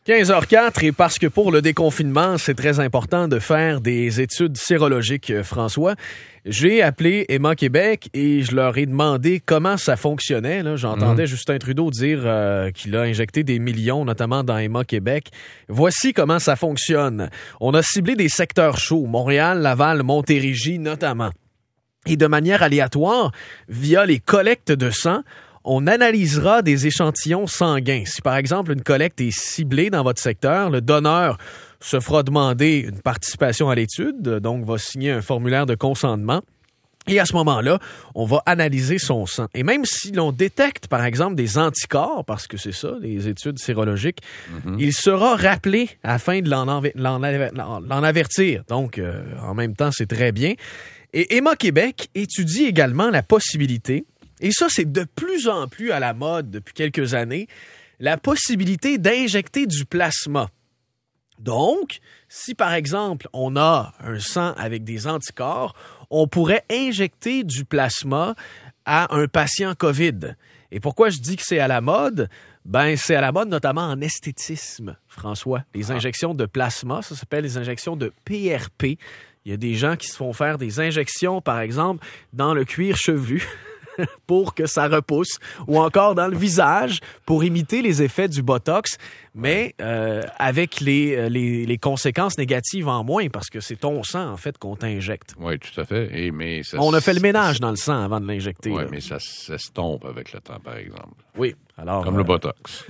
15h04, et parce que pour le déconfinement, c'est très important de faire des études sérologiques, François, j'ai appelé Emma Québec et je leur ai demandé comment ça fonctionnait. Là, j'entendais Justin Trudeau dire qu'il a injecté des millions, notamment dans Emma Québec. Voici comment ça fonctionne. On a ciblé des secteurs chauds, Montréal, Laval, Montérégie notamment. Et de manière aléatoire, via les collectes de sang, on analysera des échantillons sanguins. Si, par exemple, une collecte est ciblée dans votre secteur, le donneur se fera demander une participation à l'étude, donc va signer un formulaire de consentement. Et à ce moment-là, on va analyser son sang. Et même si l'on détecte, par exemple, des anticorps, parce que c'est ça, les études sérologiques, il sera rappelé afin de l'en avertir. Donc, en même temps, c'est très bien. Et Emma Québec étudie également la possibilité, et ça, c'est de plus en plus à la mode depuis quelques années, la possibilité d'injecter du plasma. Donc, si par exemple, on a un sang avec des anticorps, on pourrait injecter du plasma à un patient COVID. Et pourquoi je dis que c'est à la mode? Ben, c'est à la mode notamment en esthétisme, François. Les injections de plasma, ça s'appelle les injections de PRP. Il y a des gens qui se font faire des injections, par exemple, dans le cuir chevelu pour que ça repousse, ou encore dans le visage pour imiter les effets du Botox, mais avec les conséquences négatives en moins, parce que c'est ton sang, en fait, qu'on t'injecte. Oui, tout à fait. On a fait le ménage dans le sang avant de l'injecter. Oui, mais ça s'estompe avec le temps, par exemple. Oui. Alors, comme le Botox.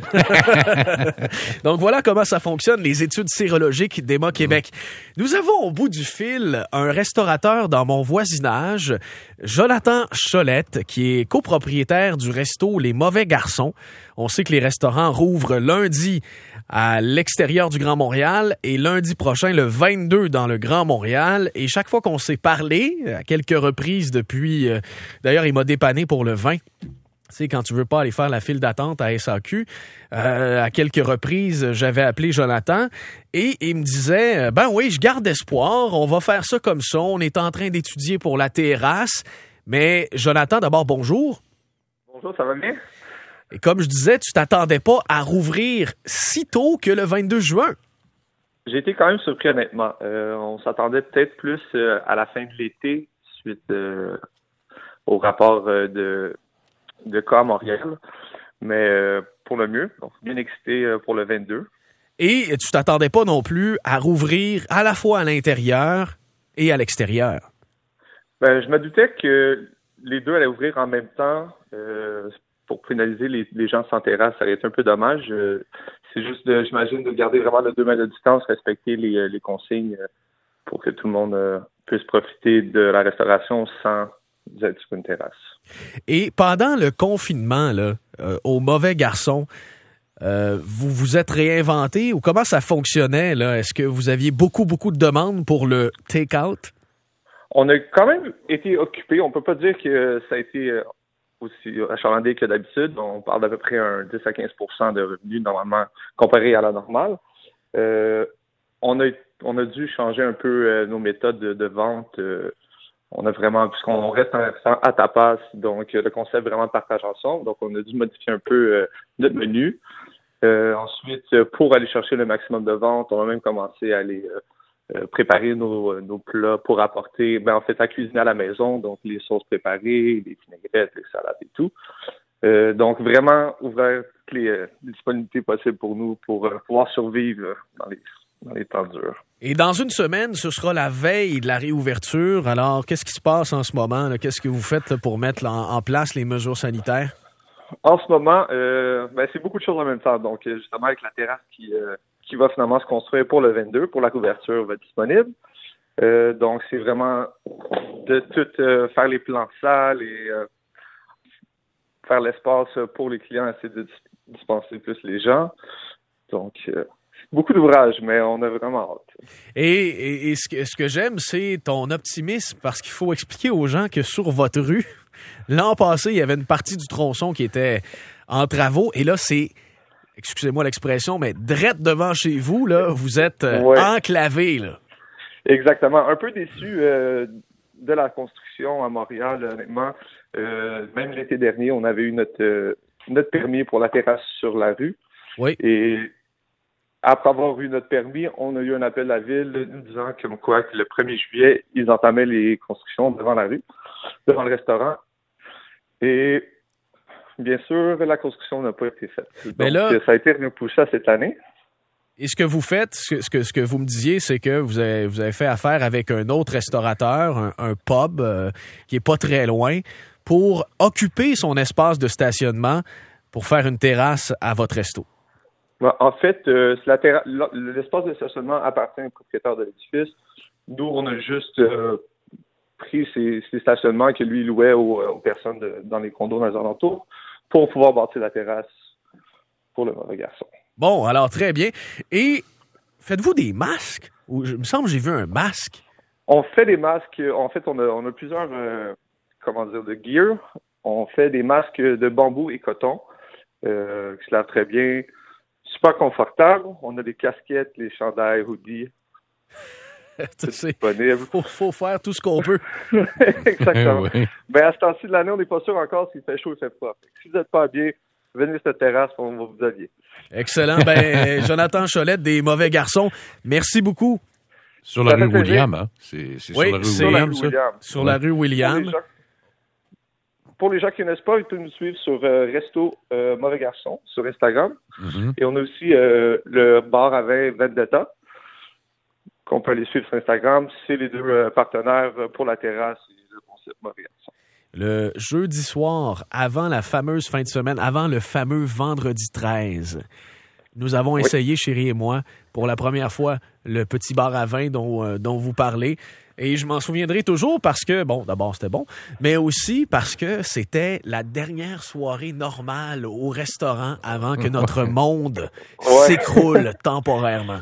Donc, voilà comment ça fonctionne, les études sérologiques d'Emma Québec. Nous avons au bout du fil un restaurateur dans mon voisinage, Jonathan Cholette, qui est copropriétaire du resto Les Mauvais Garçons. On sait que les restaurants rouvrent lundi à l'extérieur du Grand Montréal et lundi prochain, le 22, dans le Grand Montréal. Et chaque fois qu'on s'est parlé, à quelques reprises depuis... d'ailleurs, il m'a dépanné pour le vin. Tu sais, quand tu veux pas aller faire la file d'attente à SAQ, à quelques reprises, j'avais appelé Jonathan et il me disait, ben oui, je garde espoir, on va faire ça comme ça, on est en train d'étudier pour la terrasse. Mais Jonathan, d'abord, bonjour. Bonjour, ça va bien? Et comme je disais, tu t'attendais pas à rouvrir si tôt que le 22 juin. J'ai été quand même surpris, honnêtement. On s'attendait peut-être plus à la fin de l'été, suite au rapport de cas à Montréal, mais pour le mieux. Donc, bien excité pour le 22. Et tu t'attendais pas non plus à rouvrir à la fois à l'intérieur et à l'extérieur? Ben, je me doutais que les deux allaient ouvrir en même temps. Pour pénaliser les gens sans terrasse, ça aurait été un peu dommage. C'est juste, j'imagine, de garder vraiment le 2 mètres de distance, respecter les consignes pour que tout le monde puisse profiter de la restauration sans être sur une terrasse. Et pendant le confinement, là, aux Mauvais Garçons, vous vous êtes réinventé ou comment ça fonctionnait, là? Est-ce que vous aviez beaucoup de demandes pour le take-out? On a quand même été occupés. On peut pas dire que ça a été aussi achalandé que d'habitude. On parle d'à peu près un 10 à 15 % de revenus normalement comparé à la normale. On a dû changer un peu nos méthodes de vente. On a vraiment, puisqu'on reste un restaurant à tapas, donc le concept vraiment de partage ensemble. Donc, on a dû modifier un peu notre menu. Ensuite, pour aller chercher le maximum de ventes, on a même commencé à aller préparer nos plats pour apporter, en fait, à cuisiner à la maison, donc les sauces préparées, les vinaigrettes, les salades et tout. Donc, vraiment ouvert toutes les disponibilités possibles pour nous pour pouvoir survivre dans les temps durs. Et dans une semaine, ce sera la veille de la réouverture. Alors, qu'est-ce qui se passe en ce moment, là? Qu'est-ce que vous faites là, pour mettre en place les mesures sanitaires? En ce moment, c'est beaucoup de choses en même temps. Donc, justement, avec la terrasse qui va finalement se construire pour le 22, pour la couverture va être disponible. Donc, c'est vraiment de tout faire les plans de salle et faire l'espace pour les clients, essayer de dispenser plus les gens. Donc, beaucoup d'ouvrages, mais on a vraiment hâte. Et ce que j'aime, c'est ton optimisme, parce qu'il faut expliquer aux gens que sur votre rue, l'an passé, il y avait une partie du tronçon qui était en travaux, et là, c'est, excusez-moi l'expression, mais drette devant chez vous, là, vous êtes enclavé, là. Exactement. Un peu déçu de la construction à Montréal, honnêtement. Même l'été dernier, on avait eu notre permis pour la terrasse sur la rue. Oui. Et après avoir eu notre permis, on a eu un appel de la ville nous disant que le 1er juillet, ils entamaient les constructions devant la rue, devant le restaurant. Et bien sûr, la construction n'a pas été faite. Mais donc, là, ça a été repoussé à cette année. Et ce que vous faites, ce que vous me disiez, c'est que vous avez fait affaire avec un autre restaurateur, un pub qui est pas très loin, pour occuper son espace de stationnement pour faire une terrasse à votre resto. En fait, l'espace de stationnement appartient au propriétaire de l'édifice. Nous, on a juste pris ces stationnements que lui louait aux personnes dans les condos dans les alentours pour pouvoir bâtir la terrasse pour le mauvais garçon. Bon, alors très bien. Et faites-vous des masques? Il me semble que j'ai vu un masque. On fait des masques. En fait, on a plusieurs de gear. On fait des masques de bambou et coton qui se lavent très bien. Super confortable. On a des casquettes, les chandails, hoodies. Il faut faire tout ce qu'on peut. Exactement. Oui. Ben, à ce temps-ci de l'année, on n'est pas sûr encore s'il fait chaud ou il fait froid. Si vous n'êtes pas bien, venez sur cette terrasse, on va vous habiller. Excellent. Ben, Jonathan Cholette, des mauvais garçons, merci beaucoup. Sur la rue William, hein? C'est sur la rue William, ça? Sur la rue William. Pour les gens qui ne connaissent pas, ils peuvent nous suivre sur Resto Mauvais Garçon sur Instagram. Mm-hmm. Et on a aussi le bar à vin Vendetta qu'on peut aller suivre sur Instagram. C'est les deux partenaires pour la terrasse et le concept Mauvais Garçon. Le jeudi soir, avant la fameuse fin de semaine, avant le fameux vendredi 13, nous avons essayé, chérie et moi, pour la première fois, le petit bar à vin dont vous parlez. Et je m'en souviendrai toujours parce que, bon, d'abord, c'était bon, mais aussi parce que c'était la dernière soirée normale au restaurant avant que notre monde s'écroule temporairement.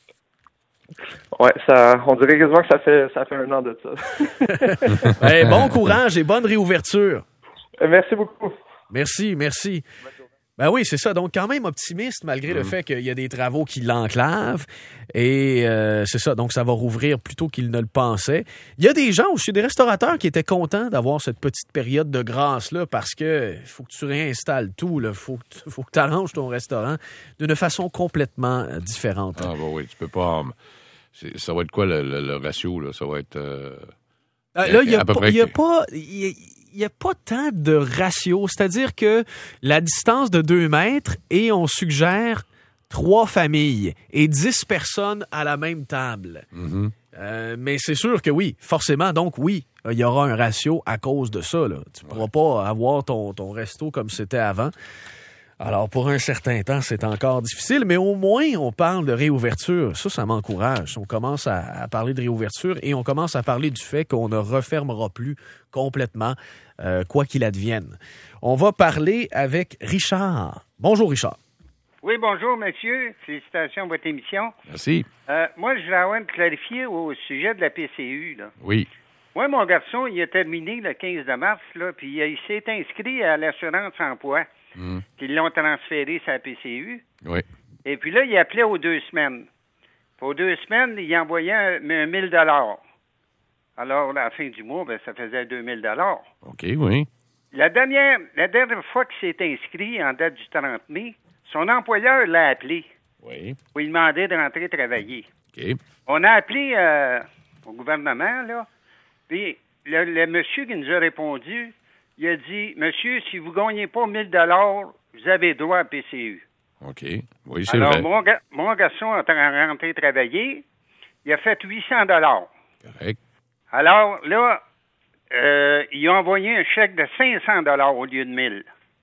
Ouais, on dirait quasiment que ça fait un an de ça. Hey, bon courage et bonne réouverture. Merci beaucoup. Merci. Ben oui, c'est ça. Donc, quand même optimiste, malgré le fait qu'il y a des travaux qui l'enclavent. Et c'est ça. Donc, ça va rouvrir plus tôt qu'il ne le pensait. Il y a des gens aussi, des restaurateurs qui étaient contents d'avoir cette petite période de grâce-là parce que faut que tu réinstalles tout. Il faut que tu arranges ton restaurant d'une façon complètement différente. Ah, bah oui, tu peux pas... Ça va être quoi le ratio, là? Ça va être... là, il n'y a pas tant de ratio. C'est-à-dire que la distance de 2 mètres et on suggère 3 familles et 10 personnes à la même table. Mm-hmm. Mais c'est sûr que oui, forcément. Donc oui, il y aura un ratio à cause de ça. Là. Tu ne pourras pas avoir ton resto comme c'était avant. Alors, pour un certain temps, c'est encore difficile, mais au moins, on parle de réouverture. Ça m'encourage. On commence à parler de réouverture et on commence à parler du fait qu'on ne refermera plus complètement, quoi qu'il advienne. On va parler avec Richard. Bonjour, Richard. Oui, bonjour, monsieur. Félicitations à votre émission. Merci. Moi, je voulais avoir clarifier au sujet de la PCU, là. Oui. Moi, mon garçon, il a terminé le 15 mars, là, puis il s'est inscrit à l'assurance emploi. Puis ils l'ont transféré sur la PCU. Oui. Et puis là, il appelait aux 2 semaines. Puis aux 2 semaines, il envoyait un 1 000 $. Alors, à la fin du mois, ça faisait 2 000 $. OK, oui. La dernière fois qu'il s'est inscrit, en date du 30 mai, son employeur l'a appelé. Oui. Pour lui demander de rentrer travailler. OK. On a appelé au gouvernement, là. Puis le monsieur qui nous a répondu, il a dit, monsieur, si vous ne gagnez pas 1 000 $, vous avez droit à PCU. OK. Oui, c'est alors, vrai. mon garçon a rentré travailler. Il a fait 800 $. Correct. Alors, là, ils ont envoyé un chèque de 500 $ au lieu de 1 000.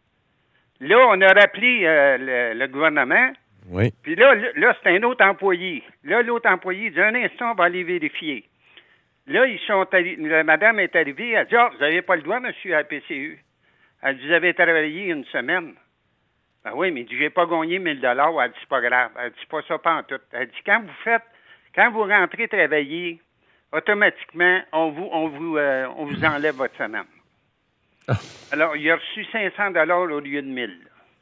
Là, on a rappelé le gouvernement. Oui. Puis là, c'est un autre employé. Là, l'autre employé dit, un instant, on va aller vérifier. Là, madame est arrivée, elle dit, vous n'avez pas le droit, monsieur, à la PCU. Elle dit, vous avez travaillé 1 semaine. Ben oui, mais j'ai pas gagné 1 000 $. Elle dit, c'est pas grave. Elle dit, pas ça, pas en tout. Elle dit, quand vous rentrez travailler, automatiquement, on vous enlève votre semaine. Alors, il a reçu 500 $ au lieu de 1 000.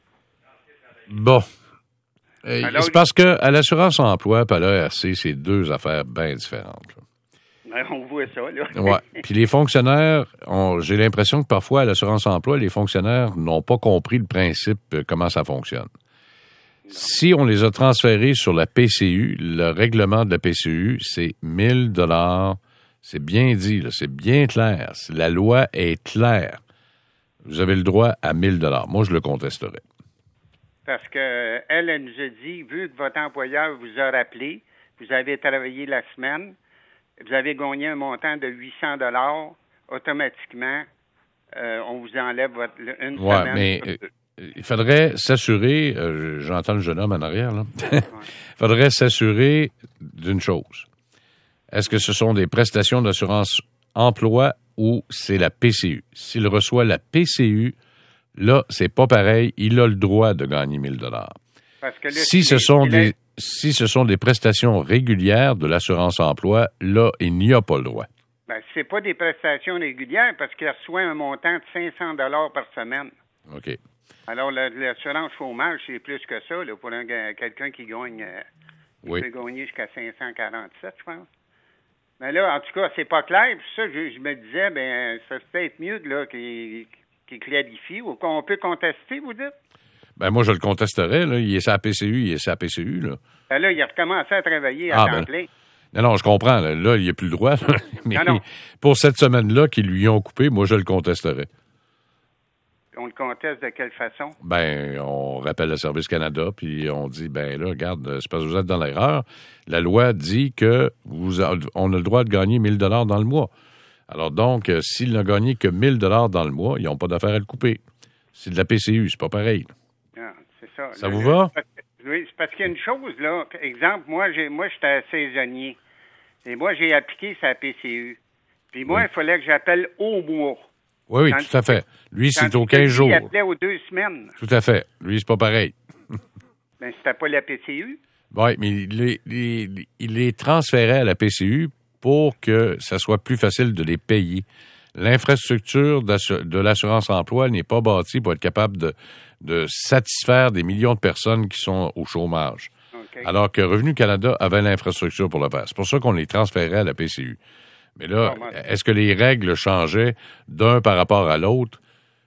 Bon. C'est parce qu'à l'assurance emploi et à l'ARC, c'est 2 affaires bien différentes. On voit ça, là. Oui. Puis les fonctionnaires, j'ai l'impression que parfois, à l'assurance emploi, les fonctionnaires n'ont pas compris le principe, comment ça fonctionne. Si on les a transférés sur la PCU, le règlement de la PCU, c'est 1 000 $. C'est bien dit, là, c'est bien clair. La loi est claire. Vous avez le droit à 1 000 $. Moi, je le contesterai. Parce que elle nous a dit, vu que votre employeur vous a rappelé, vous avez travaillé la semaine, vous avez gagné un montant de 800 $, automatiquement, on vous enlève une semaine. Mais il faudrait s'assurer, j'entends le jeune homme en arrière, là. Il faudrait s'assurer d'une chose. Est-ce que ce sont des prestations d'assurance emploi ou c'est la PCU? S'il reçoit la PCU, là, c'est pas pareil. Il a le droit de gagner 1 000 $. Parce que là, si ce sont des prestations régulières de l'assurance emploi, là, il n'y a pas le droit. Ben, c'est pas des prestations régulières parce qu'il reçoit un montant de 500 $ par semaine. OK. Alors, l'assurance chômage, c'est plus que ça, là, pour quelqu'un qui gagne, oui. peut gagner jusqu'à 547, je pense. Mais là, en tout cas, c'est pas clair. Puis ça, je me disais, ben, ça serait peut-être mieux là, qu'il clarifie ou qu'on peut contester, vous dites? Ben, moi, je le contesterais, là. Il est sur la PCU, là. Ben là, il a recommencé à travailler à temps plein. Non, je comprends. Là, il n'y a plus le droit. Là. Mais non. Pour cette semaine-là qu'ils lui ont coupé, moi, je le contesterais. On le conteste de quelle façon? Ben, on rappelle le Service Canada, puis on dit, ben là, regarde, c'est parce que vous êtes dans l'erreur. La loi dit que on a le droit de gagner 1 000 $ dans le mois. Alors donc, s'il n'a gagné que 1 000 $ dans le mois, ils n'ont pas d'affaire à le couper. C'est de la PCU, c'est pas pareil. Ah, c'est ça. Ça vous va? Oui, c'est parce qu'il y a une chose, là. Exemple, moi, j'étais saisonnier. Et moi, j'ai appliqué sa PCU. Puis moi, il fallait que j'appelle au mois. Oui, tout à fait. Lui, c'est aux 15 jours. Il appelait aux 2 semaines. Tout à fait. Lui, c'est pas pareil. Ben, c'était pas la PCU. Oui, mais il les transférait à la PCU pour que ça soit plus facile de les payer. L'infrastructure de l'assurance-emploi n'est pas bâtie pour être capable de satisfaire des millions de personnes qui sont au chômage. Okay. Alors que Revenu Canada avait l'infrastructure pour le faire. C'est pour ça qu'on les transférait à la PCU. Mais là, est-ce que les règles changeaient d'un par rapport à l'autre?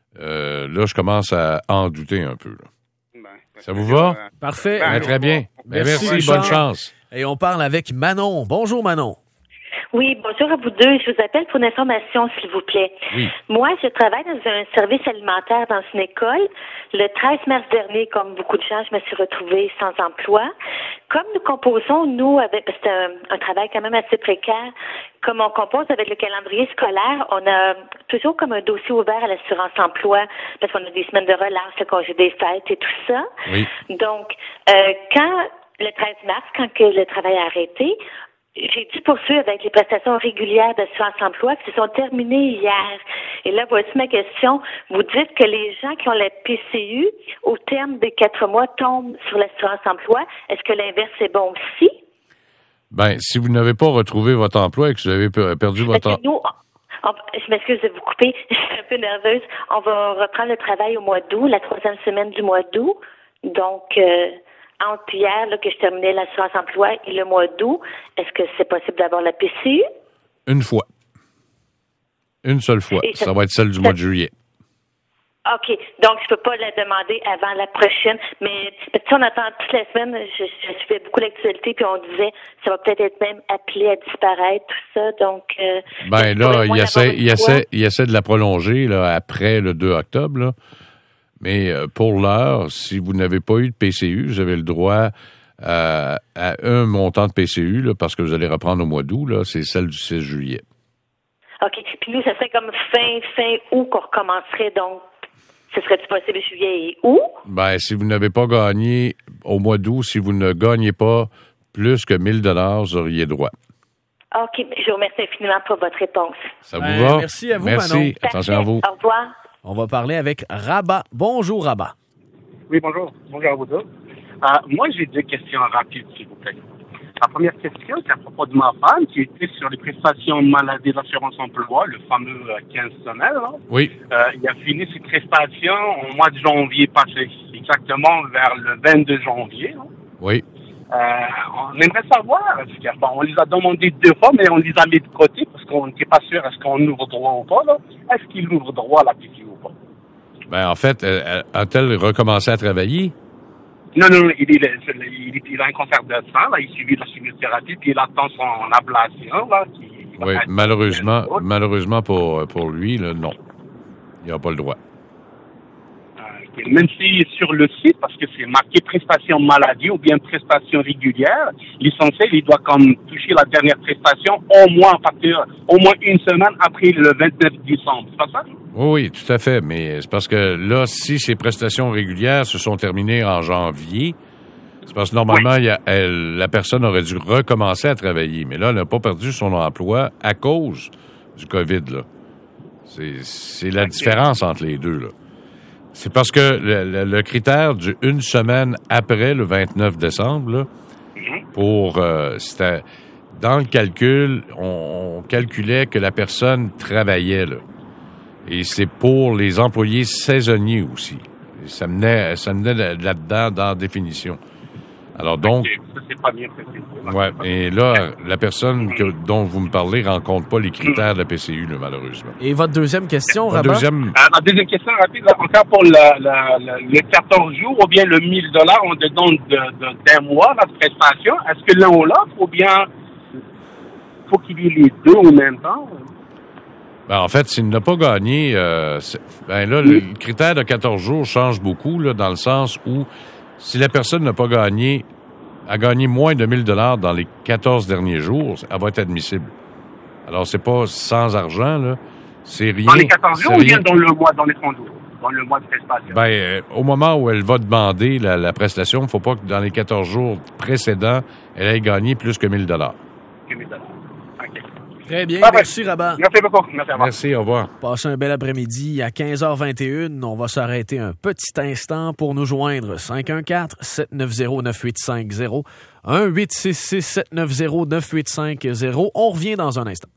Là, je commence à en douter un peu. Là. Ça vous va? Parfait. Très bien. Merci, bonne chance. Et on parle avec Manon. Bonjour, Manon. Oui, bonjour à vous deux. Je vous appelle pour une information, s'il vous plaît. Oui. Moi, je travaille dans un service alimentaire dans une école. Le 13 mars dernier, comme beaucoup de gens, je me suis retrouvée sans emploi. Comme nous composons, c'est un travail quand même assez précaire, comme on compose avec le calendrier scolaire, on a toujours comme un dossier ouvert à l'assurance emploi, parce qu'on a des semaines de relâche, le congé des fêtes et tout ça. Oui. Donc, quand le 13 mars, quand que le travail a arrêté, j'ai dû poursuivre avec les prestations régulières d'assurance-emploi qui se sont terminées hier. Et là, voici ma question. Vous dites que les gens qui ont la PCU, au terme des 4 mois, tombent sur l'assurance-emploi. Est-ce que l'inverse est bon aussi? Ben, si vous n'avez pas retrouvé votre emploi et que vous avez perdu votre emploi... Je m'excuse de vous couper, je suis un peu nerveuse. On va reprendre le travail au mois d'août, la 3e semaine du mois d'août. Donc... entre hier, là, que je terminais l'assurance-emploi et le mois d'août, est-ce que c'est possible d'avoir la PCU? Une fois. Une seule fois. Ça va être celle du mois de juillet. OK. Donc, je peux pas la demander avant la prochaine. Mais on attend toute la semaine. Je suivais beaucoup l'actualité, puis on disait ça va peut-être être même appelé à disparaître, tout ça. Donc, ben là, il essaie de la prolonger là, après le 2 octobre, là. Mais pour l'heure, si vous n'avez pas eu de PCU, vous avez le droit à un montant de PCU, là, parce que vous allez reprendre au mois d'août, là, c'est celle du 6 juillet. OK. Puis nous, ça serait comme fin août qu'on recommencerait, donc ce serait-tu possible juillet et août? Ben, si vous n'avez pas gagné au mois d'août, si vous ne gagnez pas plus que 1 000 $, vous auriez droit. OK. Je vous remercie infiniment pour votre réponse. Ça vous va? Merci à vous, Merci. Manon. Attention à vous. Au revoir. On va parler avec Rabat. Bonjour, Rabat. Oui, bonjour. Bonjour à vous deux. Moi, j'ai 2 questions rapides, s'il vous plaît. La première question, c'est à propos de ma femme qui était sur les prestations maladie d'assurance emploi, le fameux 15 semaines. Là. Oui. Il a fini ses prestations au mois de janvier passé, exactement vers le 22 janvier. Là. Oui. On aimerait savoir, on les a demandé 2 fois, mais on les a mis de côté parce qu'on n'était pas sûr est-ce qu'on ouvre droit ou pas. Là. Est-ce qu'il ouvre droit à la PCU ou pas? Ben, en fait, a-t-elle recommencé à travailler? Non, il a un cancer de sein, là, il subit de la chimiothérapie, puis il attend son ablation, là. Oui, malheureusement pour lui, là, non. Il n'a pas le droit. Même si sur le site, parce que c'est marqué prestation maladie ou bien prestation régulière, l'essentiel, il doit comme toucher la dernière prestation au moins une semaine après le 29 décembre. C'est pas ça? Oui, tout à fait. Mais c'est parce que là, si ces prestations régulières se sont terminées en janvier, c'est parce que normalement, la personne aurait dû recommencer à travailler. Mais là, elle n'a pas perdu son emploi à cause du COVID, là. C'est la différence entre les deux, là. C'est parce que le critère du une semaine après le 29 décembre, là, c'était dans le calcul, on calculait que la personne travaillait, là. Et c'est pour les employés saisonniers aussi. Et ça menait là-dedans dans la définition. Alors donc, ça, c'est pas bien précisé. Ouais, et là, la personne dont vous me parlez rencontre pas les critères de la PCU, là, malheureusement. Et votre deuxième question, Rabat? La deuxième question rapide, là, encore pour le 14 jours ou bien le 1 000 $, on te donne d'un mois la prestation. Est-ce que l'un ou l'autre ou bien faut qu'il y ait les deux en même temps? Ben, en fait, s'il n'a pas gagné, le critère de 14 jours change beaucoup, là, dans le sens où si la personne n'a pas gagné, a gagné moins de 1 000 $ dans les 14 derniers jours, elle va être admissible. Alors, c'est pas sans argent, là. C'est rien. Dans les 14 jours ou bien dans le mois, dans les 30 jours? Dans le mois de prestation? Au moment où elle va demander la prestation, il ne faut pas que dans les 14 jours précédents, elle ait gagné plus que 1 000 $. 1 000 $. OK. Très bien. Merci, Rabat. Merci beaucoup. Merci, au revoir. Passez un bel après-midi. À 15h21, on va s'arrêter un petit instant pour nous joindre. 514-790-9850. 1-866-790-9850. On revient dans un instant.